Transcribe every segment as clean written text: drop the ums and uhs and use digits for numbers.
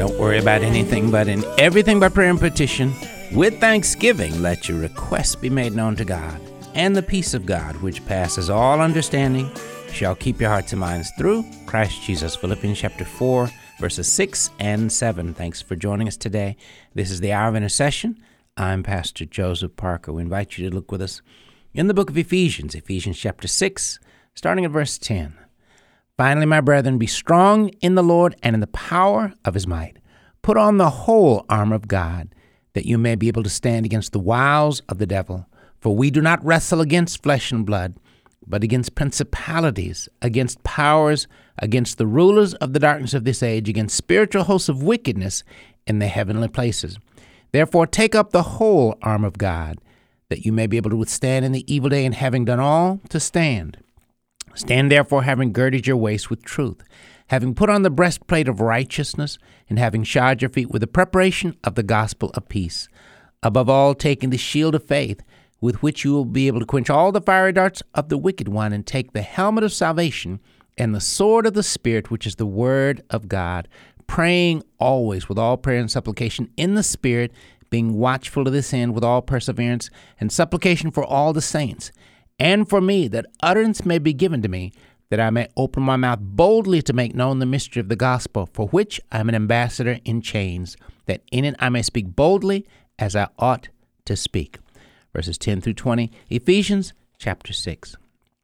Don't worry about anything, but in everything by prayer and petition, with thanksgiving, let your requests be made known to God. And the peace of God, which passes all understanding, shall keep your hearts and minds through Christ Jesus. Philippians chapter 4, verses 6 and 7. Thanks for joining us today. This is the Hour of Intercession. I'm Pastor Joseph Parker. We invite you to look with us in the book of Ephesians chapter 6, starting at verse 10. Finally, my brethren, be strong in the Lord and in the power of his might. Put on the whole armor of God, that you may be able to stand against the wiles of the devil. For we do not wrestle against flesh and blood, but against principalities, against powers, against the rulers of the darkness of this age, against spiritual hosts of wickedness in the heavenly places. Therefore take up the whole armor of God, that you may be able to withstand in the evil day, and having done all, to stand. Stand therefore, having girded your waist with truth, having put on the breastplate of righteousness, and having shod your feet with the preparation of the gospel of peace. Above all, taking the shield of faith, with which you will be able to quench all the fiery darts of the wicked one, and take the helmet of salvation and the sword of the Spirit, which is the word of God, praying always with all prayer and supplication in the Spirit, being watchful to this end with all perseverance and supplication for all the saints, and for me, that utterance may be given to me, that I may open my mouth boldly to make known the mystery of the gospel, for which I am an ambassador in chains, that in it I may speak boldly as I ought to speak. Verses 10 through 20, Ephesians chapter 6.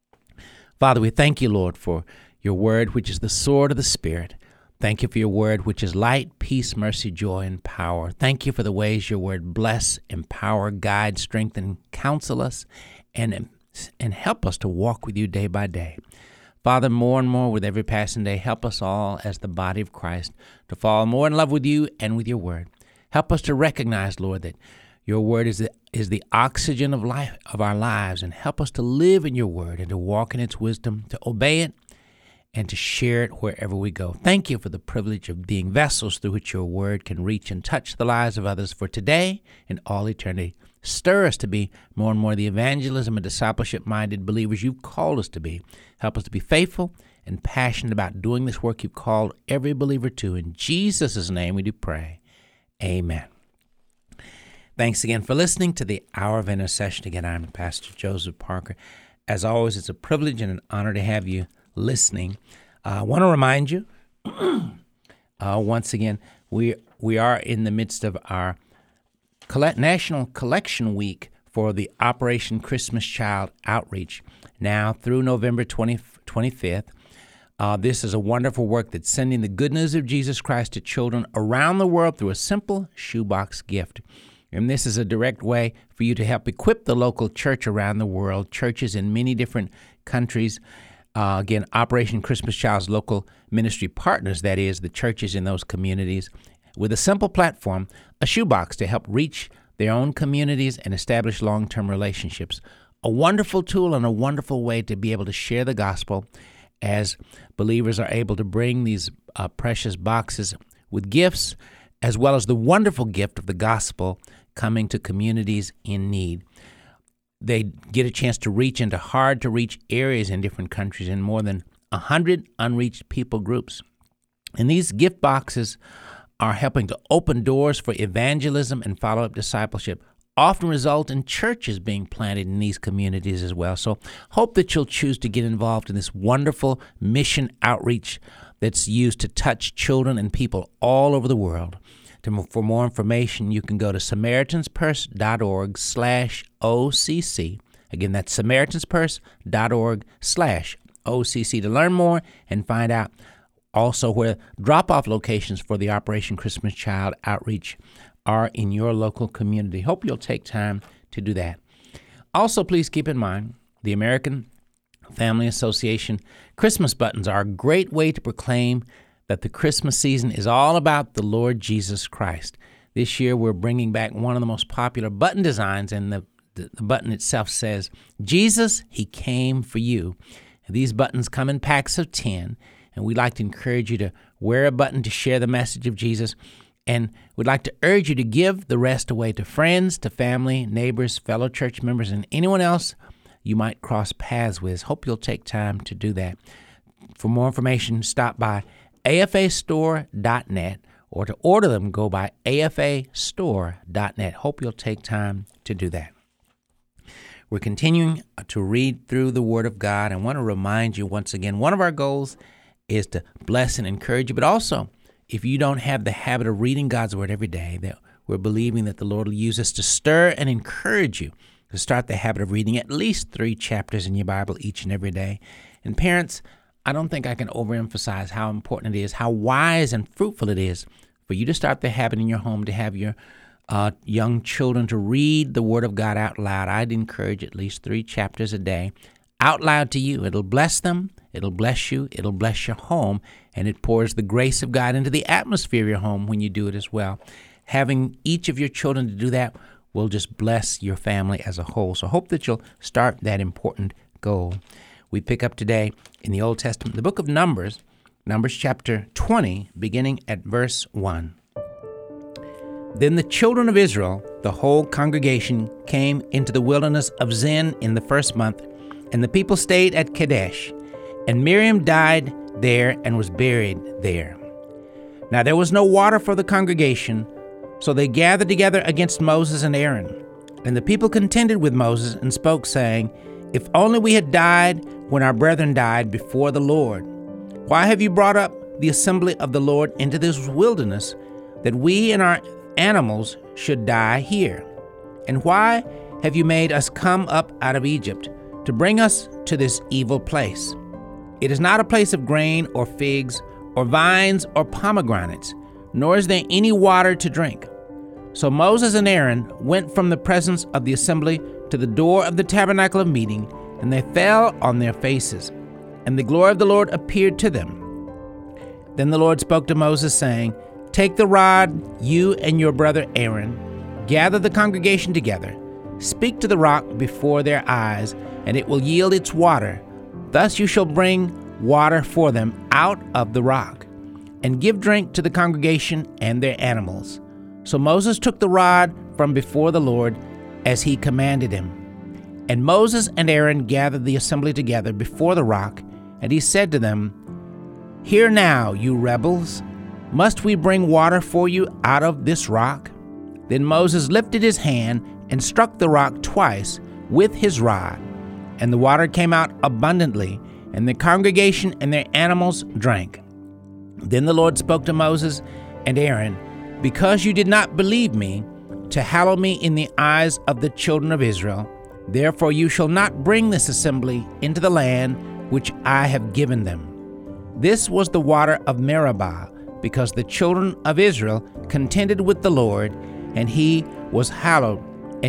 Father, we thank you, Lord, for your word, which is the sword of the Spirit. Thank you for your word, which is light, peace, mercy, joy, and power. Thank you for the ways your word bless, empower, guide, strengthen, counsel us, and help us to walk with you day by day. Father, more and more with every passing day, help us all as the body of Christ to fall more in love with you and with your word. Help us to recognize, Lord, that your word is the oxygen of life of our lives, and help us to live in your word and to walk in its wisdom, to obey it, and to share it wherever we go. Thank you for the privilege of being vessels through which your word can reach and touch the lives of others for today and all eternity. Stir us to be more and more the evangelism and discipleship-minded believers you've called us to be. Help us to be faithful and passionate about doing this work you've called every believer to. In Jesus' name we do pray. Amen. Thanks again for listening to the Hour of Intercession. Again, I'm Pastor Joseph Parker. As always, it's a privilege and an honor to have you listening. I want to remind you, once again, we are in the midst of our National Collection Week for the Operation Christmas Child Outreach, now through November 25th. This is a wonderful work that's sending the good news of Jesus Christ to children around the world through a simple shoebox gift. And this is a direct way for you to help equip the local church around the world, churches in many different countries. Again, Operation Christmas Child's local ministry partners, that is, the churches in those communities, with a simple platform, a shoebox to help reach their own communities and establish long-term relationships. A wonderful tool and a wonderful way to be able to share the gospel as believers are able to bring these precious boxes with gifts, as well as the wonderful gift of the gospel coming to communities in need. They get a chance to reach into hard-to-reach areas in different countries in more than 100 unreached people groups. And these gift boxes are helping to open doors for evangelism and follow-up discipleship, often result in churches being planted in these communities as well. So hope that you'll choose to get involved in this wonderful mission outreach that's used to touch children and people all over the world. For more information, you can go to SamaritansPurse.org/OCC. Again, that's SamaritansPurse.org/OCC to learn more and find out also where drop-off locations for the Operation Christmas Child Outreach are in your local community. Hope you'll take time to do that. Also, please keep in mind the American Family Association Christmas buttons are a great way to proclaim that the Christmas season is all about the Lord Jesus Christ. This year, we're bringing back one of the most popular button designs, and the button itself says, Jesus, He came for you. And these buttons come in packs of 10, and we'd like to encourage you to wear a button to share the message of Jesus, and we'd like to urge you to give the rest away to friends, to family, neighbors, fellow church members, and anyone else you might cross paths with. Hope you'll take time to do that. For more information, stop by afastore.net or to order them, go by afastore.net. Hope you'll take time to do that. We're continuing to read through the Word of God. I want to remind you once again, one of our goals is to bless and encourage you, but also, if you don't have the habit of reading God's Word every day, that we're believing that the Lord will use us to stir and encourage you to start the habit of reading at least 3 chapters in your Bible each and every day. And parents, I don't think I can overemphasize how important it is, how wise and fruitful it is for you to start the habit in your home to have your young children to read the Word of God out loud. I'd encourage at least 3 chapters a day out loud to you. It'll bless them, it'll bless you, it'll bless your home, and it pours the grace of God into the atmosphere of your home when you do it as well. Having each of your children to do that will just bless your family as a whole. So I hope that you'll start that important goal. We pick up today in the Old Testament, the book of Numbers, Numbers chapter 20, beginning at verse 1. Then the children of Israel, the whole congregation, came into the wilderness of Zin in the first month, and the people stayed at Kadesh. And Miriam died there and was buried there. Now there was no water for the congregation, so they gathered together against Moses and Aaron. And the people contended with Moses and spoke, saying, If only we had died when our brethren died before the Lord. Why have you brought up the assembly of the Lord into this wilderness, that we and our animals should die here? And why have you made us come up out of Egypt to bring us to this evil place? It is not a place of grain or figs or vines or pomegranates, nor is there any water to drink. So Moses and Aaron went from the presence of the assembly to the door of the tabernacle of meeting, and they fell on their faces, and the glory of the Lord appeared to them. Then the Lord spoke to Moses, saying, Take the rod, you and your brother Aaron, gather the congregation together, speak to the rock before their eyes, and it will yield its water. Thus you shall bring water for them out of the rock, and give drink to the congregation and their animals. So Moses took the rod from before the Lord as he commanded him. And Moses and Aaron gathered the assembly together before the rock, and he said to them, Hear now, you rebels, must we bring water for you out of this rock? Then Moses lifted his hand and struck the rock twice with his rod, and the water came out abundantly, and the congregation and their animals drank. Then the Lord spoke to Moses and Aaron, Because you did not believe me, to hallow me in the eyes of the children of Israel, therefore you shall not bring this assembly into the land which I have given them. This was the water of Meribah, because the children of Israel contended with the Lord, and he was hallowed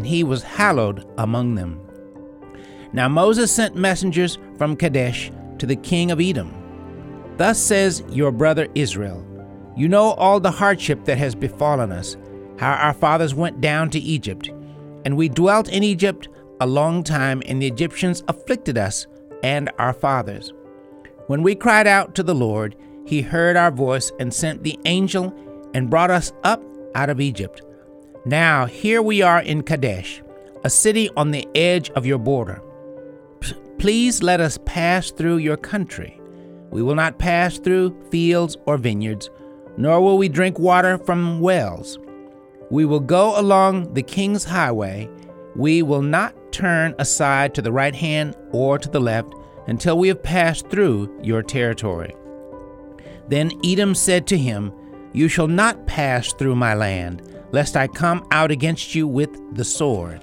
among them. Now Moses sent messengers from Kadesh to the king of Edom. Thus says your brother Israel, You know all the hardship that has befallen us, how our fathers went down to Egypt, and we dwelt in Egypt a long time, and the Egyptians afflicted us and our fathers. When we cried out to the Lord, he heard our voice and sent the angel and brought us up out of Egypt. Now here we are in Kadesh, a city on the edge of your border. Please let us pass through your country. We will not pass through fields or vineyards, nor will we drink water from wells. We will go along the king's highway. We will not turn aside to the right hand or to the left until we have passed through your territory. Then Edom said to him, You shall not pass through my land, lest I come out against you with the sword.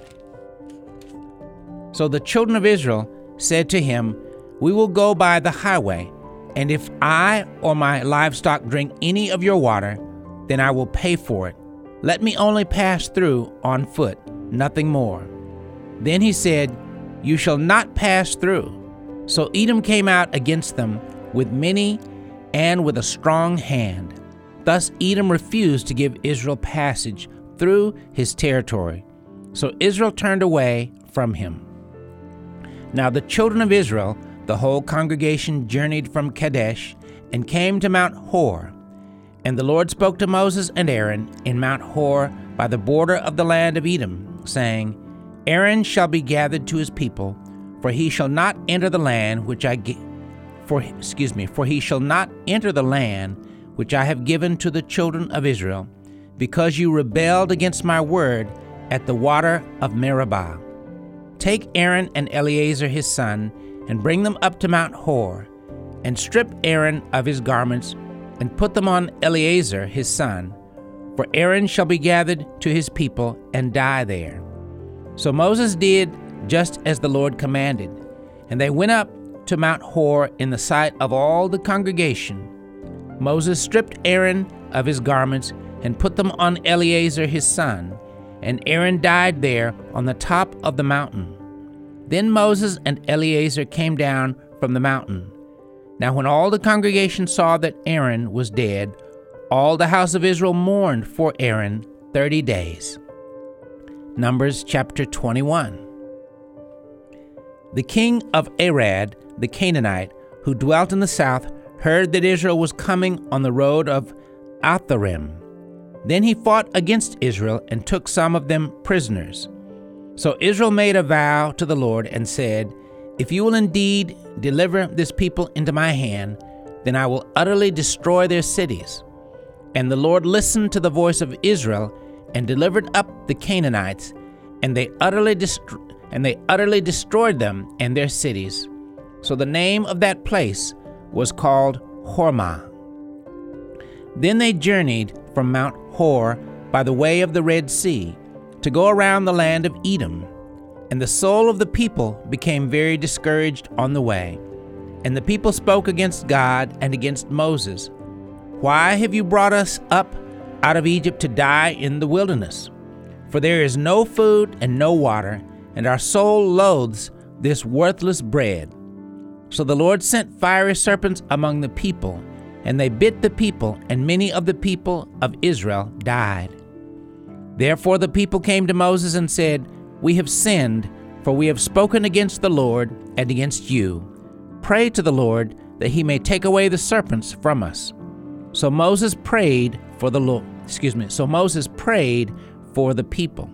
So the children of Israel said to him, We will go by the highway, and if I or my livestock drink any of your water, then I will pay for it. Let me only pass through on foot, nothing more. Then he said, You shall not pass through. So Edom came out against them with many and with a strong hand. Thus Edom refused to give Israel passage through his territory. So Israel turned away from him. Now the children of Israel, the whole congregation, journeyed from Kadesh and came to Mount Hor. And the Lord spoke to Moses and Aaron in Mount Hor by the border of the land of Edom, saying, Aaron shall be gathered to his people, for he shall not enter the land which which I have given to the children of Israel, because you rebelled against my word at the water of Meribah. Take Aaron and Eleazar his son, and bring them up to Mount Hor, and strip Aaron of his garments, and put them on Eleazar his son, for Aaron shall be gathered to his people and die there. So Moses did just as the Lord commanded, and they went up to Mount Hor in the sight of all the congregation. Moses stripped Aaron of his garments and put them on Eleazar his son, and Aaron died there on the top of the mountain. Then Moses and Eleazar came down from the mountain. Now when all the congregation saw that Aaron was dead, all the house of Israel mourned for Aaron 30 days. Numbers chapter 21. The king of Arad, the Canaanite, who dwelt in the south, heard that Israel was coming on the road of Atharim. Then he fought against Israel and took some of them prisoners. So Israel made a vow to the Lord and said, "If you will indeed deliver this people into my hand, then I will utterly destroy their cities." And the Lord listened to the voice of Israel and delivered up the Canaanites, and they utterly destroyed them and their cities. So the name of that place was called Hormah. Then they journeyed from Mount Hor by the way of the Red Sea to go around the land of Edom. And the soul of the people became very discouraged on the way. And the people spoke against God and against Moses. "Why have you brought us up out of Egypt to die in the wilderness? For there is no food and no water, and our soul loathes this worthless bread." So the Lord sent fiery serpents among the people, and they bit the people, and many of the people of Israel died. Therefore the people came to Moses and said, "We have sinned, for we have spoken against the Lord and against you. Pray to the Lord that he may take away the serpents from us." So Moses prayed for the Lord. So Moses prayed for the people.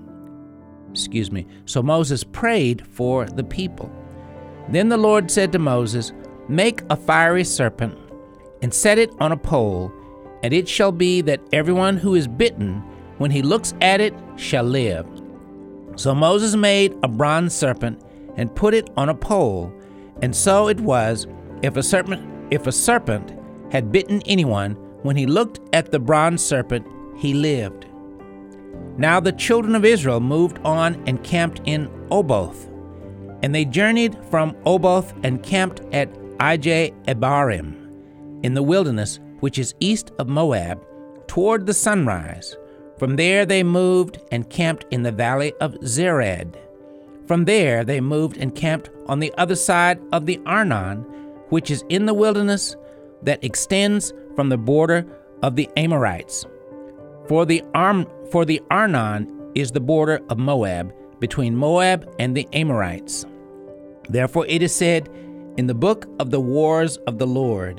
So Moses prayed for the people. Then the Lord said to Moses, "Make a fiery serpent and set it on a pole, and it shall be that everyone who is bitten, when he looks at it, shall live." So Moses made a bronze serpent and put it on a pole, and so it was, if a serpent had bitten anyone, when he looked at the bronze serpent, he lived. Now the children of Israel moved on and camped in Oboth. And they journeyed from Oboth and camped at Ije-Abarim in the wilderness, which is east of Moab, toward the sunrise. From there they moved and camped in the valley of Zered. From there they moved and camped on the other side of the Arnon, which is in the wilderness that extends from the border of the Amorites. For the Arnon is the border of Moab, between Moab and the Amorites. Therefore it is said in the book of the wars of the Lord,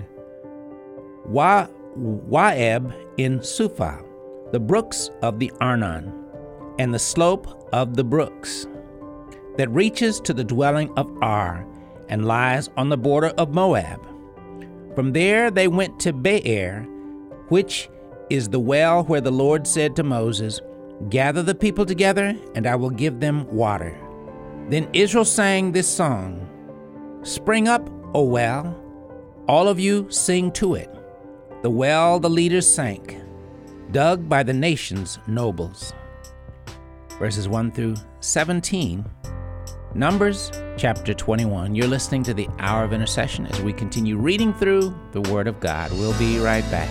Waeb in Suphah, the brooks of the Arnon, and the slope of the brooks, that reaches to the dwelling of Ar, and lies on the border of Moab. From there they went to Beer, which is the well where the Lord said to Moses, "Gather the people together, and I will give them water." Then Israel sang this song, "Spring up, O well, all of you sing to it. The well the leaders sank, dug by the nation's nobles." Verses 1 through 17, Numbers chapter 21. You're listening to the Hour of Intercession as we continue reading through the Word of God. We'll be right back.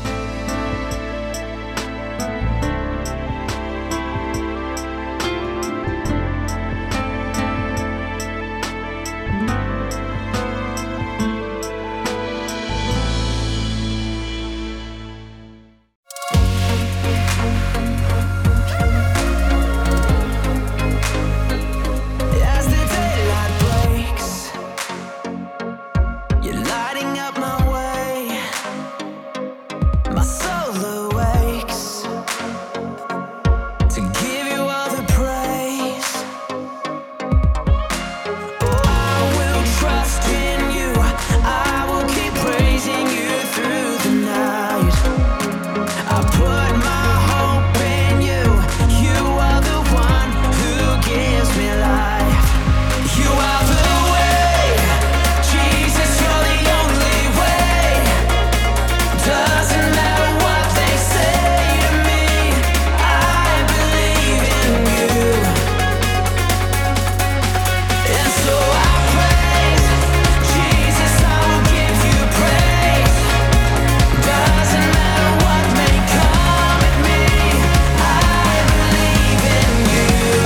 My I put my hope in you. You are the one who gives me life. You are the way, Jesus, you're the only way. Doesn't matter what they say to me, I believe in you. And so I praise, Jesus, I will give you praise. Doesn't matter what may come at me, I believe in you.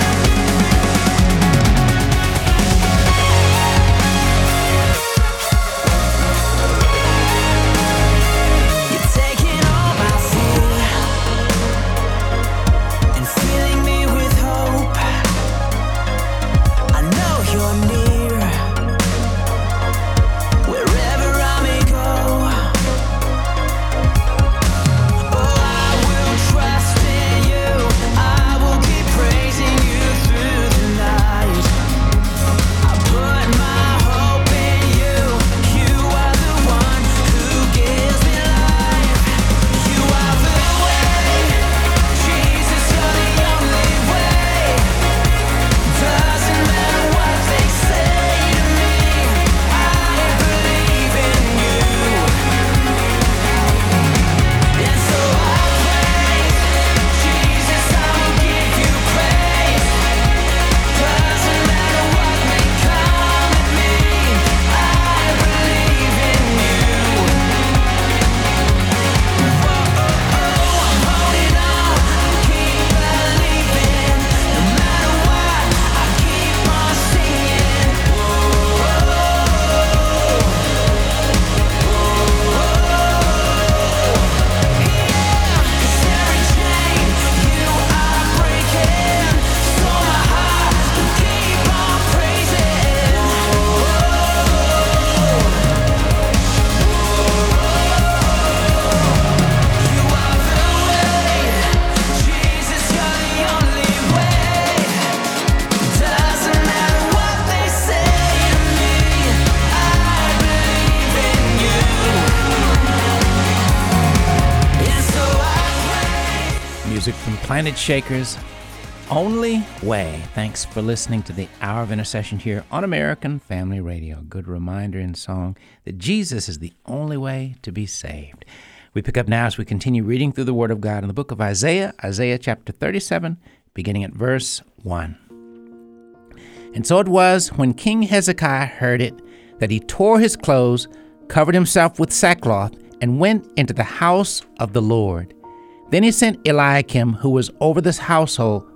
You're taking all my fear and filling me with hope. I know you're near wherever I may go. Oh, I will trust in you. I will keep praising you through the night. I put my hope in you. You are the one who gives me life. You are the way, Jesus, you're the only way. Doesn't matter what they say to me, I believe in you. And so I praise, Jesus, I will give you praise. Doesn't matter what may come at me, I believe in you. I'm holding on, keep believing. No matter what, I keep on singing. 'Cause every chain you are breaking, so my heart will keep on praising. You are the way, Jesus, you're the only way. Doesn't matter what they say to me, I believe in you. And so I pray. Music from Planet Shakers, Only Way. Thanks for listening to the Hour of Intercession here on American Family Radio. Good reminder in song that Jesus is the only way to be saved. We pick up now as we continue reading through the Word of God in the book of Isaiah, Isaiah chapter 37, beginning at verse 1. And so it was, when King Hezekiah heard it, that he tore his clothes, covered himself with sackcloth, and went into the house of the Lord. Then he sent Eliakim, who was over the household,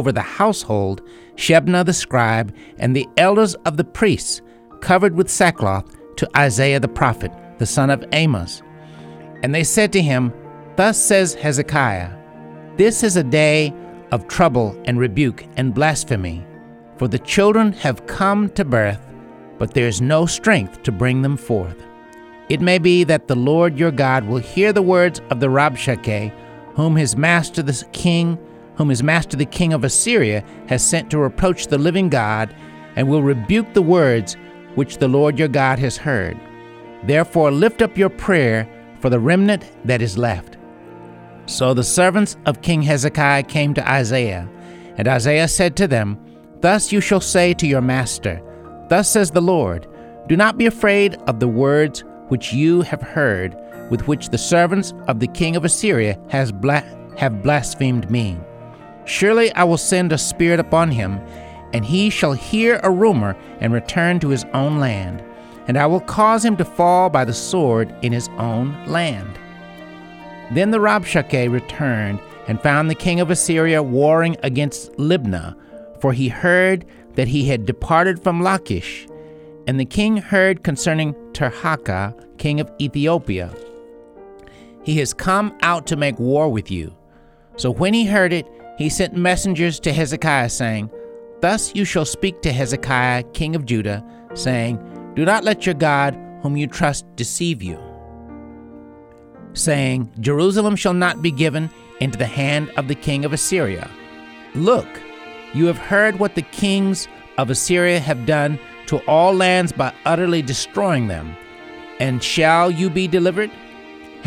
Shebna the scribe, and the elders of the priests, covered with sackcloth, to Isaiah the prophet, the son of Amos. And they said to him, Thus says Hezekiah, This is a day of trouble and rebuke and blasphemy, for the children have come to birth, but there is no strength to bring them forth. It may be that the Lord your God will hear the words of the Rabshakeh, whom his master the king of Assyria has sent to reproach the living God, and will rebuke the words which the Lord your God has heard. Therefore lift up your prayer for the remnant that is left. So the servants of King Hezekiah came to Isaiah, and Isaiah said to them, Thus you shall say to your master, Thus says the Lord, Do not be afraid of the words which you have heard, with which the servants of the king of Assyria have blasphemed me. Surely I will send a spirit upon him, and he shall hear a rumor and return to his own land, and I will cause him to fall by the sword in his own land. Then the Rabshakeh returned and found the king of Assyria warring against Libnah, for he heard that he had departed from Lachish. And the king heard concerning Tirhakah, king of Ethiopia. He has come out to make war with you. So when he heard it, he sent messengers to Hezekiah, saying, Thus you shall speak to Hezekiah, king of Judah, saying, Do not let your God, whom you trust, deceive you, saying, Jerusalem shall not be given into the hand of the king of Assyria. Look, you have heard what the kings of Assyria have done to all lands by utterly destroying them. And shall you be delivered?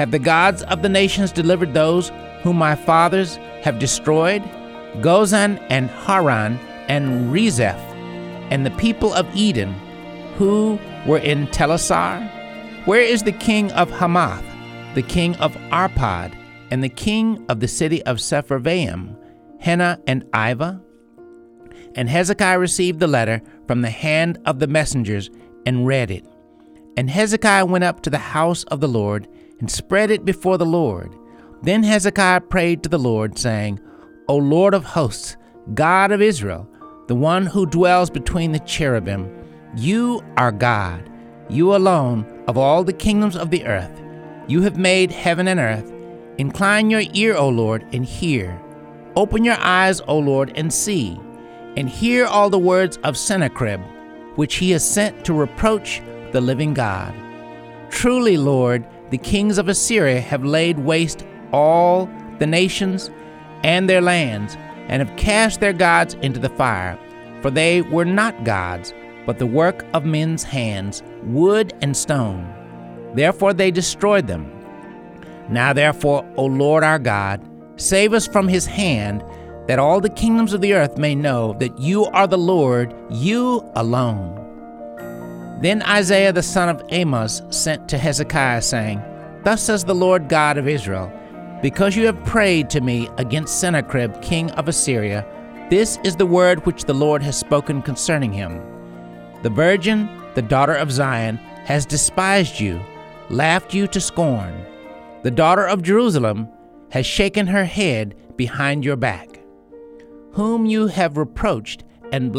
Have the gods of the nations delivered those whom my fathers have destroyed? Gozan and Haran and Rezeph, and the people of Eden, who were in Telassar? Where is the king of Hamath, the king of Arpad, and the king of the city of Sepharvaim, Hena and Iva? And Hezekiah received the letter from the hand of the messengers and read it. And Hezekiah went up to the house of the Lord and spread it before the Lord. Then Hezekiah prayed to the Lord, saying, O Lord of hosts, God of Israel, the one who dwells between the cherubim, you are God, you alone of all the kingdoms of the earth. You have made heaven and earth. Incline your ear, O Lord, and hear. Open your eyes, O Lord, and see, and hear all the words of Sennacherib, which he has sent to reproach the living God. Truly, Lord, the kings of Assyria have laid waste all the nations and their lands, and have cast their gods into the fire. For they were not gods, but the work of men's hands, wood and stone. Therefore they destroyed them. Now therefore, O Lord our God, save us from his hand, that all the kingdoms of the earth may know that you are the Lord, you alone. Then Isaiah the son of Amoz sent to Hezekiah, saying, Thus says the Lord God of Israel, because you have prayed to me against Sennacherib king of Assyria, this is the word which the Lord has spoken concerning him. The virgin, the daughter of Zion, has despised you, laughed you to scorn. The daughter of Jerusalem has shaken her head behind your back. Whom have you reproached and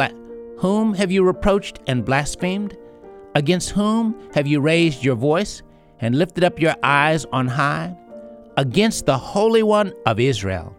blasphemed? Against whom have you raised your voice and lifted up your eyes on high? Against the Holy One of Israel.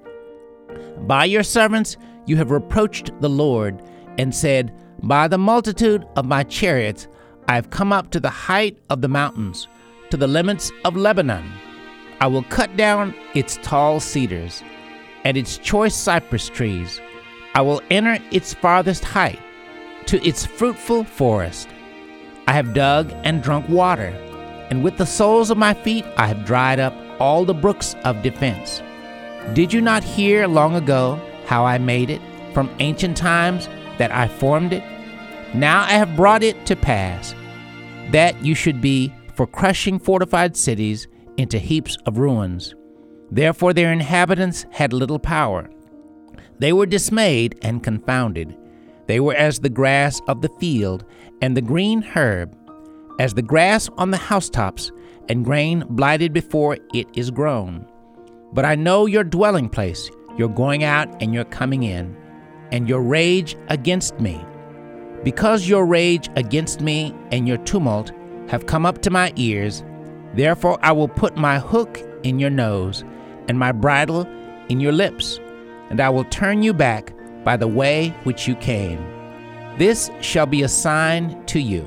By your servants you have reproached the Lord, and said, By the multitude of my chariots I have come up to the height of the mountains, to the limits of Lebanon. I will cut down its tall cedars and its choice cypress trees. I will enter its farthest height, to its fruitful forest. I have dug and drunk water, and with the soles of my feet I have dried up all the brooks of defense. Did you not hear long ago how I made it, from ancient times that I formed it? Now I have brought it to pass, that you should be for crushing fortified cities into heaps of ruins. Therefore their inhabitants had little power. They were dismayed and confounded. They were as the grass of the field and the green herb, as the grass on the housetops, and grain blighted before it is grown. But I know your dwelling place, your going out and your coming in, and your rage against me. Because your rage against me and your tumult have come up to my ears, therefore I will put my hook in your nose and my bridle in your lips, and I will turn you back by the way which you came. This shall be a sign to you.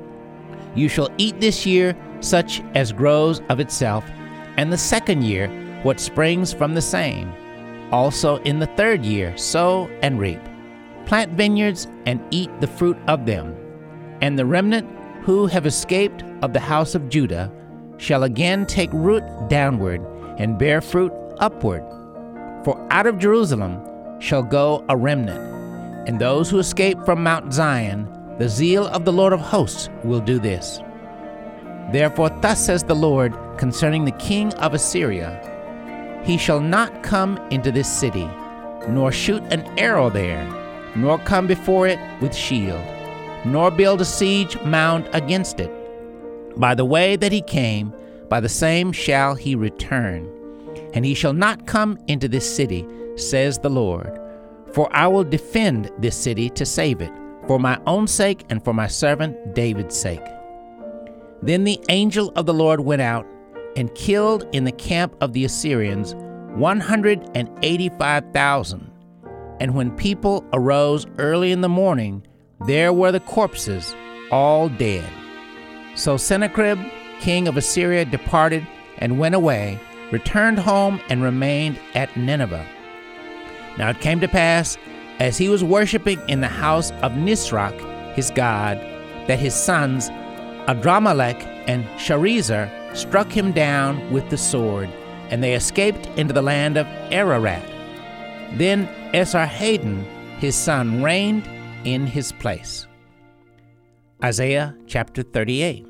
You shall eat this year such as grows of itself, and the second year what springs from the same. Also in the third year sow and reap. Plant vineyards and eat the fruit of them. And the remnant who have escaped of the house of Judah shall again take root downward and bear fruit upward. For out of Jerusalem shall go a remnant, and those who escape from Mount Zion, the zeal of the Lord of hosts will do this. Therefore thus says the Lord concerning the king of Assyria, He shall not come into this city, nor shoot an arrow there, nor come before it with shield, nor build a siege mound against it. By the way that he came, by the same shall he return. And he shall not come into this city, says the Lord. For I will defend this city to save it, for my own sake and for my servant David's sake. Then the angel of the Lord went out and killed in the camp of the Assyrians 185,000. And when people arose early in the morning, there were the corpses, all dead. So Sennacherib, king of Assyria, departed and went away, returned home and remained at Nineveh. Now it came to pass, as he was worshiping in the house of Nisroch, his god, that his sons Adramelech and Sharezer struck him down with the sword, and they escaped into the land of Ararat. Then Esarhaddon, his son, reigned in his place. Isaiah chapter 38.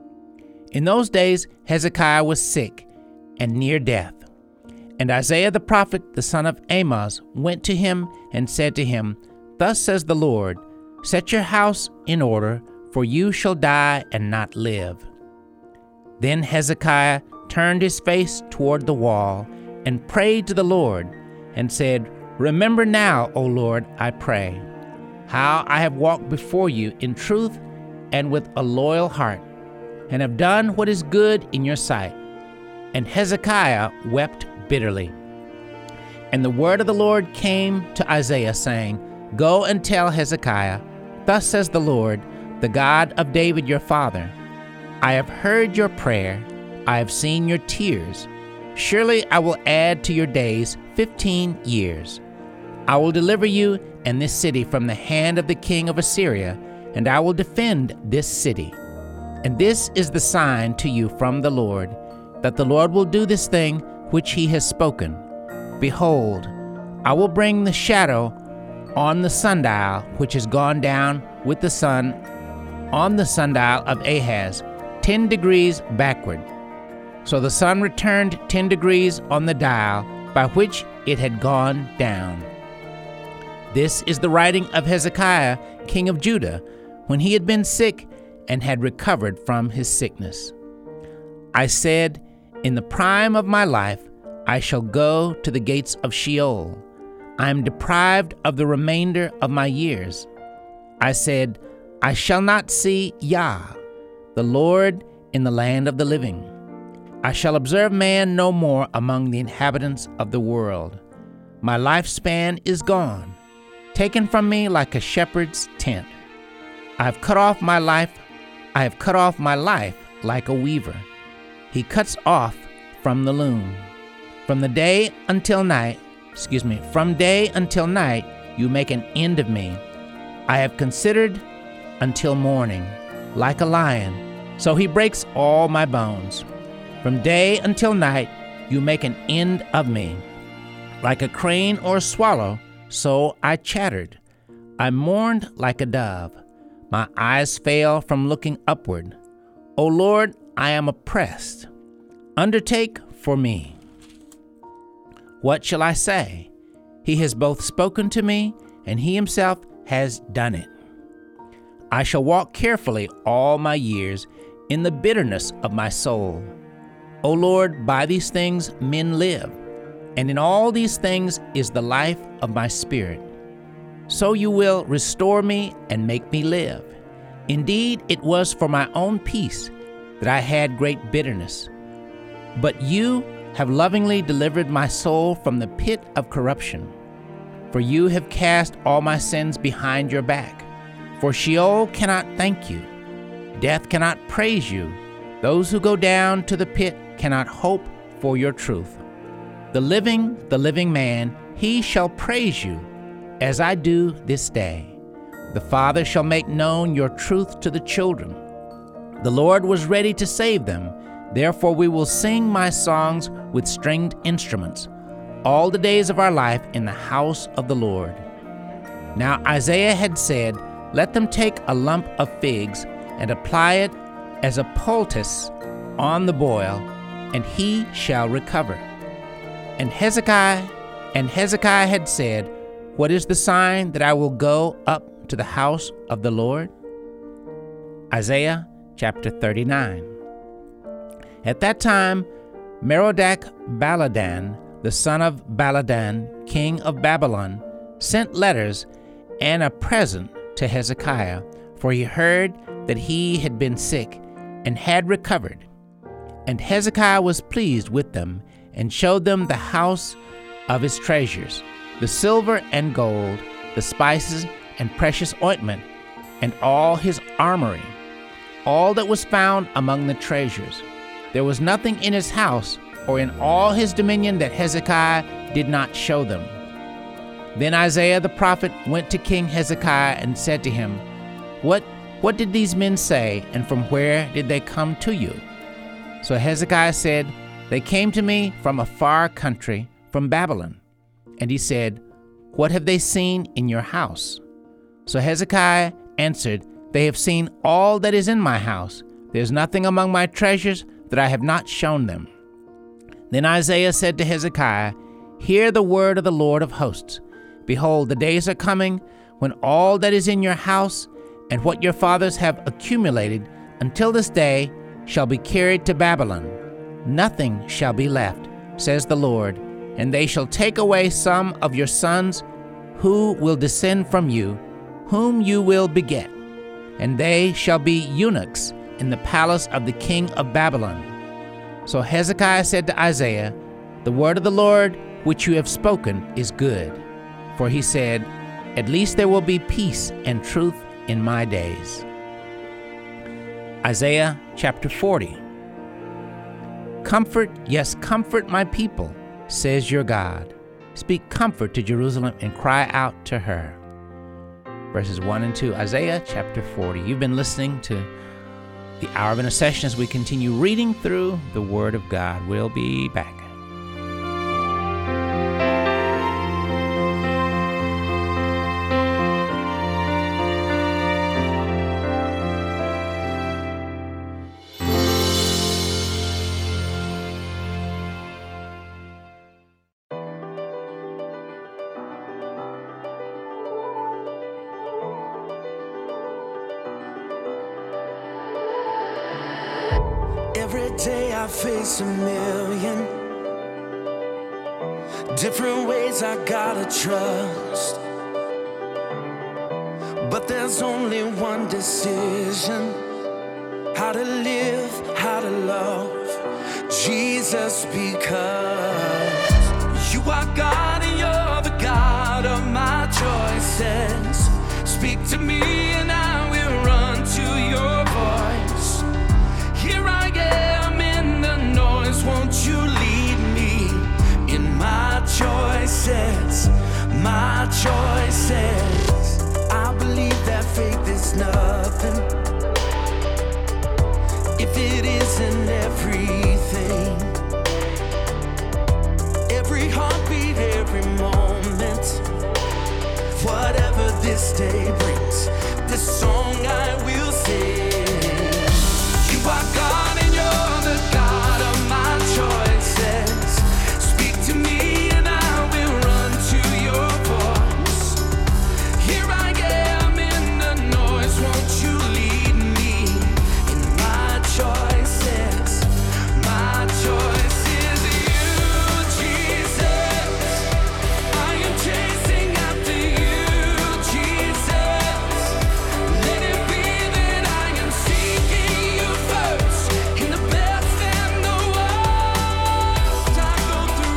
In those days Hezekiah was sick and near death. And Isaiah the prophet, the son of Amoz, went to him and said to him, Thus says the Lord, Set your house in order, for you shall die and not live. Then Hezekiah turned his face toward the wall and prayed to the Lord and said, Remember now, O Lord, I pray, how I have walked before you in truth and with a loyal heart, and have done what is good in your sight. And Hezekiah wept bitterly. And the word of the Lord came to Isaiah, saying, Go and tell Hezekiah, Thus says the Lord, the God of David your father, I have heard your prayer, I have seen your tears. Surely I will add to your days 15 years. I will deliver you and this city from the hand of the king of Assyria, and I will defend this city. And this is the sign to you from the Lord, that the Lord will do this thing which he has spoken. Behold, I will bring the shadow on the sundial which has gone down with the sun on the sundial of Ahaz, 10 degrees backward. So the sun returned 10 degrees on the dial by which it had gone down. This is the writing of Hezekiah, king of Judah, when he had been sick and had recovered from his sickness. I said, In the prime of my life, I shall go to the gates of Sheol. I am deprived of the remainder of my years. I said, I shall not see Yah, the Lord, in the land of the living. I shall observe man no more among the inhabitants of the world. My lifespan is gone, taken from me like a shepherd's tent. I have cut off my life like a weaver. He cuts off from the loom. From day until night, you make an end of me. I have considered until morning, like a lion, so he breaks all my bones. From day until night, you make an end of me. Like a crane or a swallow, so I chattered. I mourned like a dove. My eyes fail from looking upward. O Lord, I am oppressed. Undertake for me. What shall I say? He has both spoken to me, and he himself has done it. I shall walk carefully all my years in the bitterness of my soul. O Lord, by these things men live, and in all these things is the life of my spirit. So you will restore me and make me live. Indeed, it was for my own peace that I had great bitterness. But you have lovingly delivered my soul from the pit of corruption. For you have cast all my sins behind your back. For Sheol cannot thank you. Death cannot praise you. Those who go down to the pit cannot hope for your truth. The living man, he shall praise you, as I do this day. The Father shall make known your truth to the children. The Lord was ready to save them. Therefore we will sing my songs with stringed instruments all the days of our life in the house of the Lord. Now Isaiah had said, Let them take a lump of figs and apply it as a poultice on the boil, and he shall recover. And Hezekiah had said, What is the sign that I will go up to the house of the Lord? Isaiah chapter 39. At that time, Merodach-Baladan, the son of Baladan, king of Babylon, sent letters and a present to Hezekiah, for he heard that he had been sick and had recovered. And Hezekiah was pleased with them, and showed them the house of his treasures, the silver and gold, the spices and precious ointment, and all his armory, all that was found among the treasures. There was nothing in his house or in all his dominion that Hezekiah did not show them. Then Isaiah the prophet went to King Hezekiah and said to him, What did these men say, and from where did they come to you? So Hezekiah said, "They came to me from a far country, from Babylon." And he said, "What have they seen in your house?" So Hezekiah answered, "They have seen all that is in my house. There is nothing among my treasures that I have not shown them." Then Isaiah said to Hezekiah, "Hear the word of the Lord of hosts. Behold, the days are coming when all that is in your house and what your fathers have accumulated until this day shall be carried to Babylon. Nothing shall be left, says the Lord, and they shall take away some of your sons who will descend from you, whom you will beget, and they shall be eunuchs in the palace of the king of Babylon." So Hezekiah said to Isaiah, "The word of the Lord which you have spoken is good." For he said, "At least there will be peace and truth in my days." Isaiah chapter 40. "Comfort, yes, comfort my people, says your God. Speak comfort to Jerusalem and cry out to her." Verses 1 and 2, Isaiah chapter 40. You've been listening to the Hour of Intercession as we continue reading through the Word of God. We'll be back. Every day I face a million different ways I gotta trust, but there's only one decision: how to live, how to love Jesus, because you are God and you're the God of my choices. Speak to me and I will run to your voice. Here I am in the noise, won't you lead me in my choices, my choices. I believe that faith is nothing if it isn't everything. Every heartbeat, every moment, whatever this day brings, this song I will sing. You are God and you're the God of my choices. Speak to me and I will run to your voice. Here I am in the noise, won't you lead me in my choices? My choice is you, Jesus. I am chasing after you, Jesus. Let it be that I am seeking you first in the best and the worst I go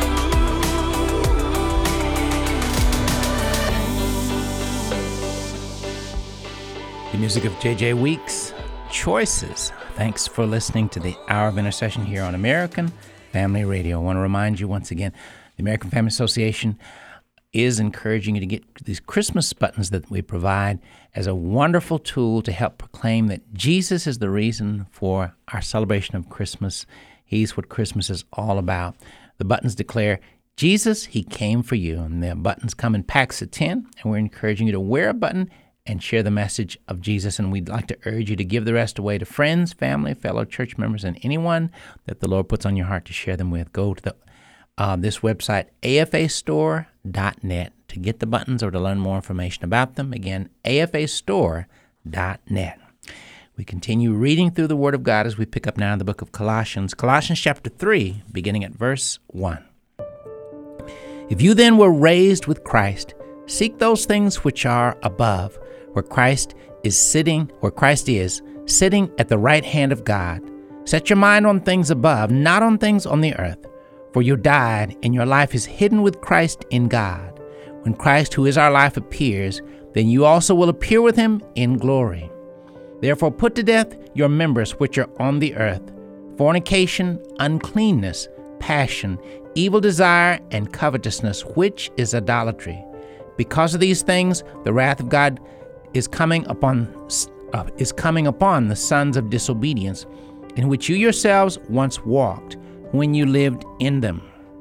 through. The music of J.J. Weeks, Choices. Thanks for listening to the Hour of Intercession here on American Family Radio. I want to remind you once again, the American Family Association is encouraging you to get these Christmas buttons that we provide as a wonderful tool to help proclaim that Jesus is the reason for our celebration of Christmas. He's what Christmas is all about. The buttons declare, Jesus, He came for you. And the buttons come in packs of 10, and we're encouraging you to wear a button and share the message of Jesus. And we'd like to urge you to give the rest away to friends, family, fellow church members, and anyone that the Lord puts on your heart to share them with. Go to this website, afastore.net, to get the buttons or to learn more information about them. Again, afastore.net. We continue reading through the Word of God as we pick up now in the book of Colossians. Colossians chapter 3, beginning at verse 1. If you then were raised with Christ, seek those things which are above, where Christ is, sitting at the right hand of God. Set your mind on things above, not on things on the earth. For you died, and your life is hidden with Christ in God. When Christ, who is our life, appears, then you also will appear with him in glory. Therefore put to death your members which are on the earth: fornication, uncleanness, passion, evil desire, and covetousness, which is idolatry. Because of these things, the wrath of God is coming upon the sons of disobedience, in which you yourselves once walked when you lived in them.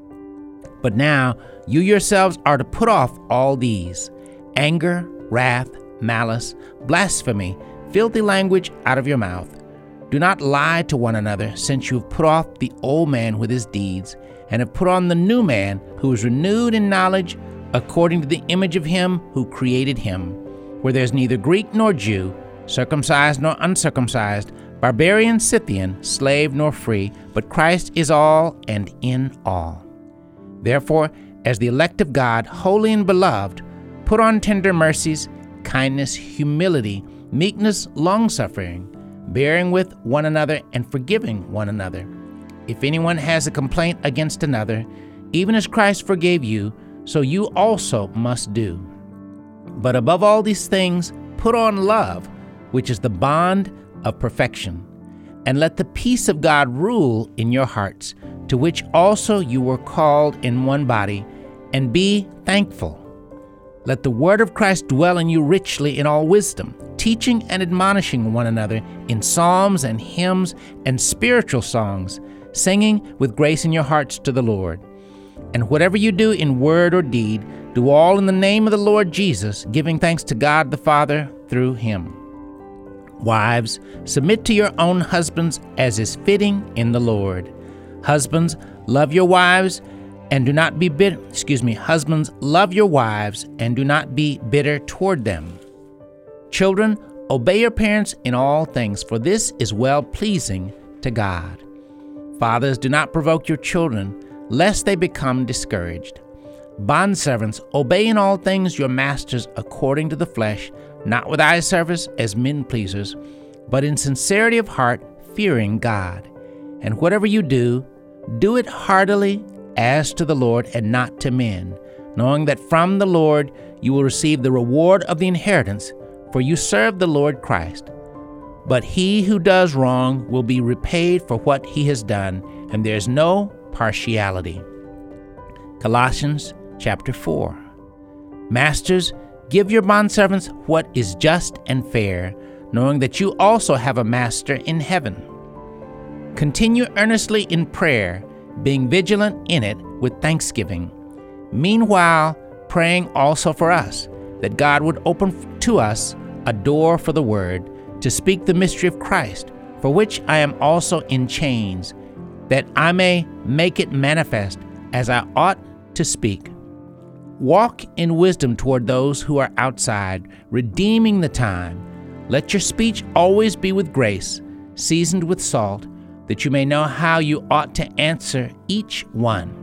But now you yourselves are to put off all these: anger, wrath, malice, blasphemy, filthy language out of your mouth. Do not lie to one another, since you have put off the old man with his deeds, and have put on the new man, who is renewed in knowledge according to the image of him who created him, where there is neither Greek nor Jew, circumcised nor uncircumcised, barbarian, Scythian, slave nor free, but Christ is all and in all. Therefore, as the elect of God, holy and beloved, put on tender mercies, kindness, humility, meekness, long-suffering, bearing with one another and forgiving one another. If anyone has a complaint against another, even as Christ forgave you, so you also must do. But above all these things, put on love, which is the bond of perfection. And let the peace of God rule in your hearts, to which also you were called in one body, and be thankful. Let the word of Christ dwell in you richly in all wisdom, teaching and admonishing one another in psalms and hymns and spiritual songs, singing with grace in your hearts to the Lord. And whatever you do in word or deed, do all in the name of the Lord Jesus, giving thanks to God the Father through him. Wives, submit to your own husbands as is fitting in the Lord. Husbands, love your wives and do not be bitter. Husbands, love your wives and do not be bitter toward them. Children, obey your parents in all things, for this is well-pleasing to God. Fathers, do not provoke your children, lest they become discouraged. Bondservants, obey in all things your masters according to the flesh, not with eye service as men pleasers, but in sincerity of heart, fearing God. And whatever you do, do it heartily as to the Lord and not to men, knowing that from the Lord you will receive the reward of the inheritance, for you serve the Lord Christ. But he who does wrong will be repaid for what he has done, and there is no partiality. Colossians chapter 4. Masters, give your bondservants what is just and fair, knowing that you also have a master in heaven. Continue earnestly in prayer, being vigilant in it with thanksgiving. Meanwhile, praying also for us, that God would open to us a door for the word, to speak the mystery of Christ, for which I am also in chains, that I may make it manifest as I ought to speak. Walk in wisdom toward those who are outside, redeeming the time. Let your speech always be with grace, seasoned with salt, that you may know how you ought to answer each one.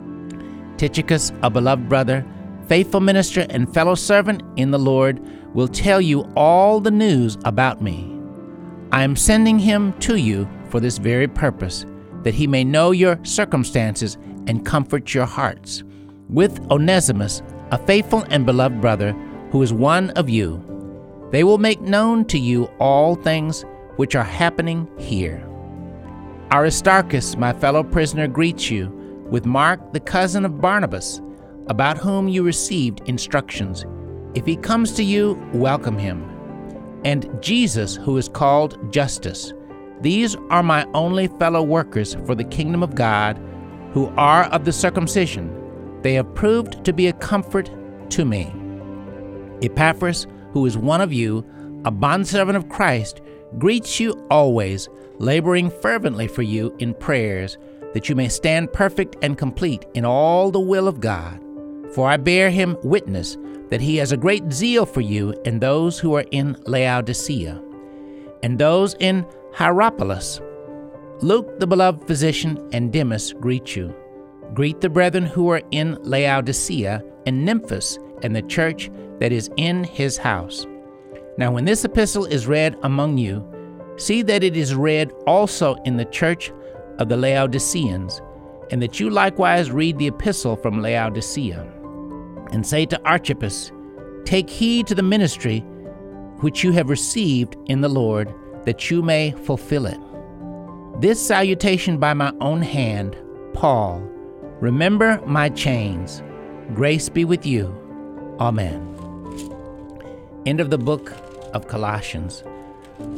Tychicus, a beloved brother, faithful minister and fellow servant in the Lord, will tell you all the news about me. I am sending him to you for this very purpose, that he may know your circumstances and comfort your hearts. With Onesimus, a faithful and beloved brother, who is one of you. They will make known to you all things which are happening here. Aristarchus, my fellow prisoner, greets you, with Mark, the cousin of Barnabas, about whom you received instructions. If he comes to you, welcome him. And Jesus, who is called Justus. These are my only fellow workers for the kingdom of God, who are of the circumcision. They have proved to be a comfort to me. Epaphras, who is one of you, a bondservant of Christ, greets you always, laboring fervently for you in prayers, that you may stand perfect and complete in all the will of God. For I bear him witness that he has a great zeal for you and those who are in Laodicea, and those in Hierapolis. Luke, the beloved physician, and Demas greet you. Greet the brethren who are in Laodicea, and Nymphas, and the church that is in his house. Now when this epistle is read among you, see that it is read also in the church of the Laodiceans, and that you likewise read the epistle from Laodicea. And say to Archippus, take heed to the ministry which you have received in the Lord, that you may fulfill it. This salutation by my own hand, Paul. Remember my chains. Grace be with you. Amen. End of the book of Colossians.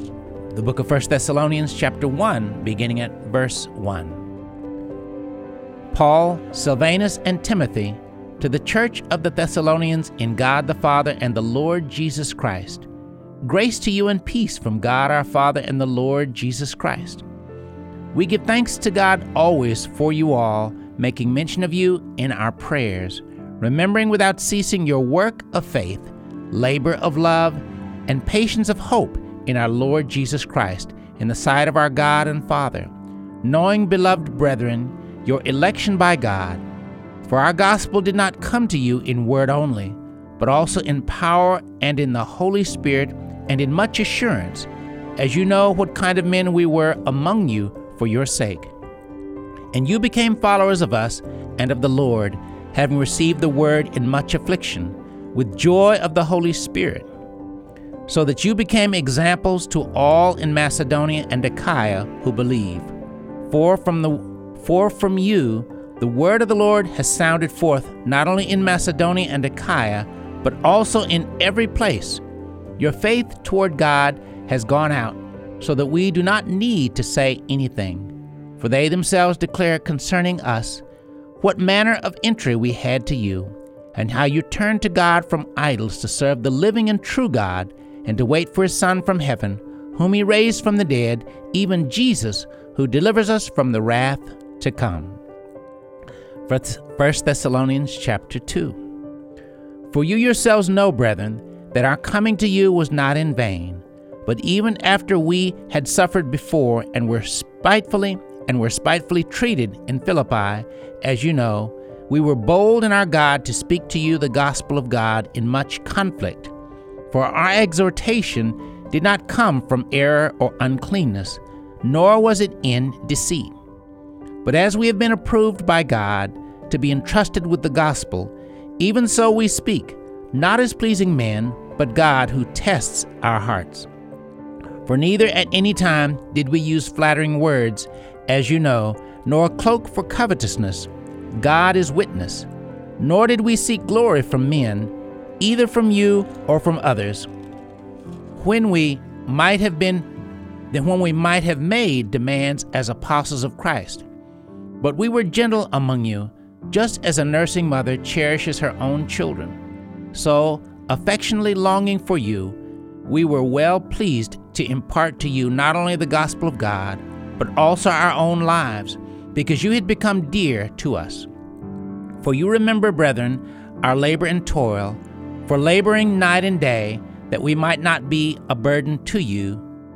The book of 1 Thessalonians chapter 1, beginning at verse 1. Paul, Silvanus, and Timothy, to the church of the Thessalonians in God the Father and the Lord Jesus Christ. Grace to you and peace from God our Father and the Lord Jesus Christ. We give thanks to God always for you all, making mention of you in our prayers, remembering without ceasing your work of faith, labor of love, and patience of hope in our Lord Jesus Christ, in the sight of our God and Father, knowing, beloved brethren, your election by God. For our gospel did not come to you in word only, but also in power and in the Holy Spirit and in much assurance, as you know what kind of men we were among you for your sake. And you became followers of us and of the Lord, having received the word in much affliction, with joy of the Holy Spirit, so that you became examples to all in Macedonia and Achaia who believe. For from you the word of the Lord has sounded forth not only in Macedonia and Achaia, but also in every place. Your faith toward God has gone out, so that we do not need to say anything. For they themselves declare concerning us what manner of entry we had to you, and how you turned to God from idols to serve the living and true God, and to wait for his Son from heaven, whom he raised from the dead, even Jesus, who delivers us from the wrath to come. 1 Thessalonians chapter 2. For you yourselves know, brethren, that our coming to you was not in vain, but even after we had suffered before and were spitefully treated in Philippi, as you know, we were bold in our God to speak to you the gospel of God in much conflict. For our exhortation did not come from error or uncleanness, nor was it in deceit. But as we have been approved by God to be entrusted with the gospel, even so we speak, not as pleasing men, but God who tests our hearts. For neither at any time did we use flattering words, as you know, nor a cloak for covetousness. God is witness. Nor did we seek glory from men, either from you or from others, when we might have made demands as apostles of Christ. But we were gentle among you, just as a nursing mother cherishes her own children. So, affectionately longing for you, we were well pleased to impart to you not only the gospel of God, but also our own lives, because you had become dear to us. For you remember, brethren, our labor and toil, for laboring night and day, that we might not be a burden to you,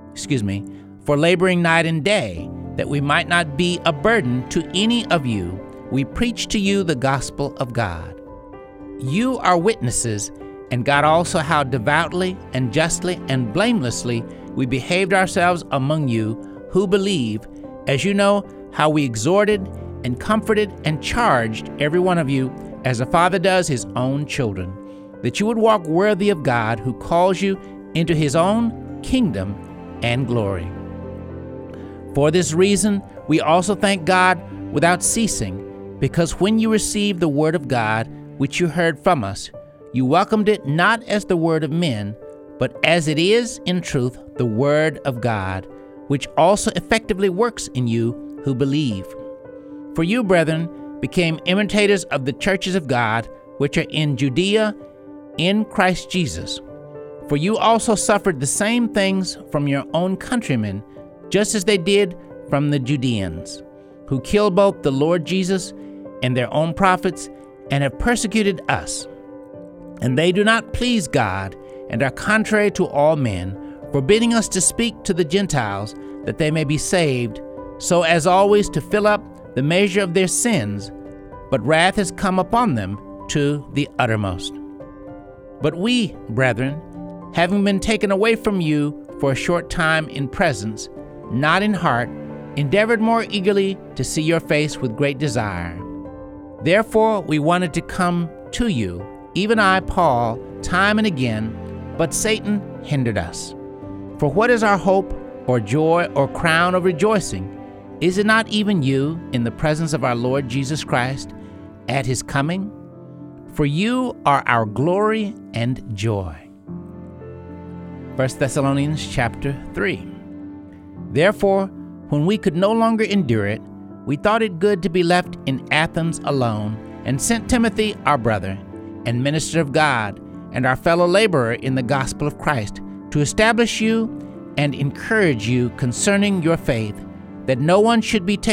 for laboring night and day, that we might not be a burden to any of you, we preach to you the gospel of God. You are witnesses, and God also, how devoutly and justly and blamelessly we behaved ourselves among you who believe, as you know how we exhorted and comforted and charged every one of you as a father does his own children, that you would walk worthy of God who calls you into his own kingdom and glory. For this reason, we also thank God without ceasing, because when you received the word of God, which you heard from us, you welcomed it not as the word of men, but as it is in truth the word of God, which also effectively works in you who believe. For you, brethren, became imitators of the churches of God, which are in Judea, in Christ Jesus. For you also suffered the same things from your own countrymen, just as they did from the Judeans, who killed both the Lord Jesus and their own prophets, and have persecuted us. And they do not please God, and are contrary to all men, forbidding us to speak to the Gentiles, that they may be saved, so as always to fill up the measure of their sins. But wrath has come upon them to the uttermost. But we, brethren, having been taken away from you for a short time in presence, not in heart, endeavored more eagerly to see your face with great desire. Therefore we wanted to come to you, even I, Paul, time and again, but Satan hindered us. For what is our hope, or joy, or crown of rejoicing? Is it not even you in the presence of our Lord Jesus Christ at his coming? For you are our glory and joy. 1 Thessalonians chapter 3. Therefore, when we could no longer endure it, we thought it good to be left in Athens alone, and sent Timothy, our brother, and minister of God, and our fellow laborer in the gospel of Christ, to establish you and encourage you concerning your faith, that no one should be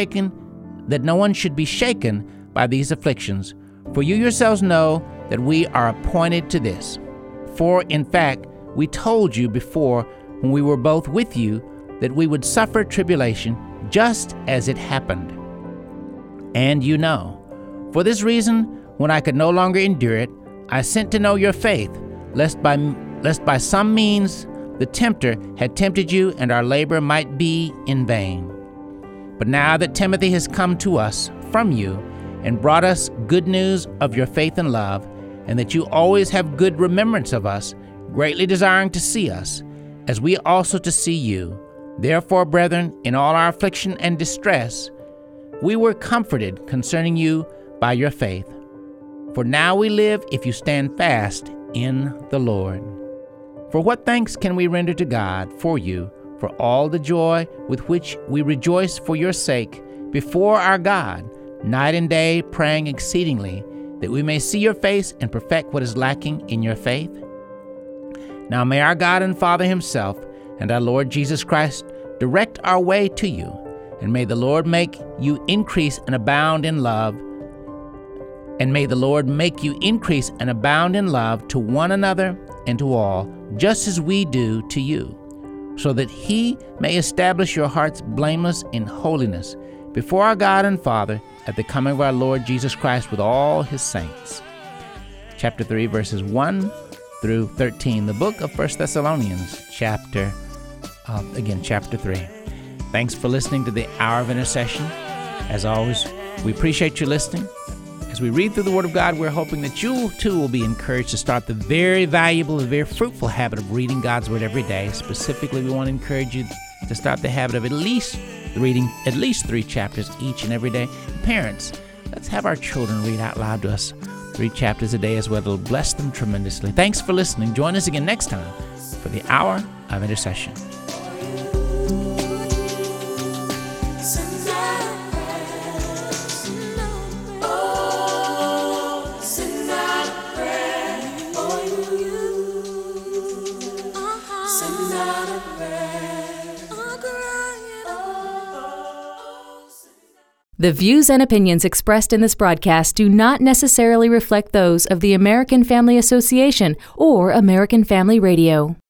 shaken by these afflictions. For you yourselves know that we are appointed to this. For in fact, we told you before, when we were both with you, that we would suffer tribulation, just as it happened. And you know. For this reason, when I could no longer endure it, I sent to know your faith, lest by some means the tempter had tempted you, and our labor might be in vain. But now that Timothy has come to us from you, and brought us good news of your faith and love, and that you always have good remembrance of us, greatly desiring to see us, as we also to see you. Therefore, brethren, in all our affliction and distress, we were comforted concerning you by your faith. For now we live if you stand fast in the Lord. For what thanks can we render to God for you, for all the joy with which we rejoice for your sake before our God, night and day praying exceedingly, that we may see your face and perfect what is lacking in your faith? Now may our God and Father himself and our Lord Jesus Christ direct our way to you, and may the Lord make you increase and abound in love, to one another and to all, just as we do to you, so that he may establish your hearts blameless in holiness before our God and Father at the coming of our Lord Jesus Christ with all his saints. Chapter 3, verses 1 through 13. The book of 1 Thessalonians, chapter 3. Thanks for listening to the Hour of Intercession. As always, we appreciate you listening. As we read through the Word of God, we're hoping that you, too, will be encouraged to start the very valuable and very fruitful habit of reading God's Word every day. Specifically, we want to encourage you to start the habit of reading at least 3 chapters each and every day. Parents, let's have our children read out loud to us 3 chapters a day as well. It'll bless them tremendously. Thanks for listening. Join us again next time for the Hour of Intercession. The views and opinions expressed in this broadcast do not necessarily reflect those of the American Family Association or American Family Radio.